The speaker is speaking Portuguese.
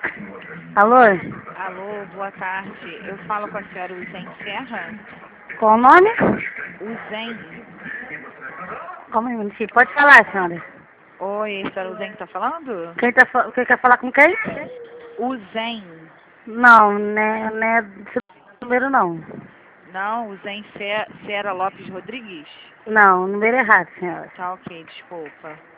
Alô? Alô, boa tarde. Eu falo com a senhora Uzen Serra? Qual o nome? Uzen. Calma aí um minutinho. Pode falar, senhora. Oi, a senhora Uzen que tá falando? Quem quer falar com quem? Uzen. Não, não é desse número não. Não, Uzen Sera Lopes Rodrigues? Não, número errado, senhora. Tá ok, desculpa.